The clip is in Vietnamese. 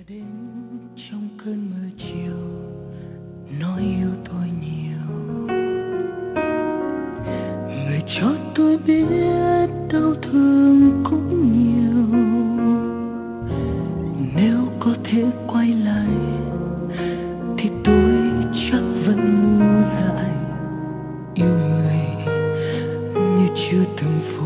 đến trong cơn mưa chiều, nói yêu tôi nhiều. Người cho tôi biết đau thương cũng nhiều. Nếu có thể quay lại thì tôi chắc vẫn mua lại yêu người như chưa từng phụ.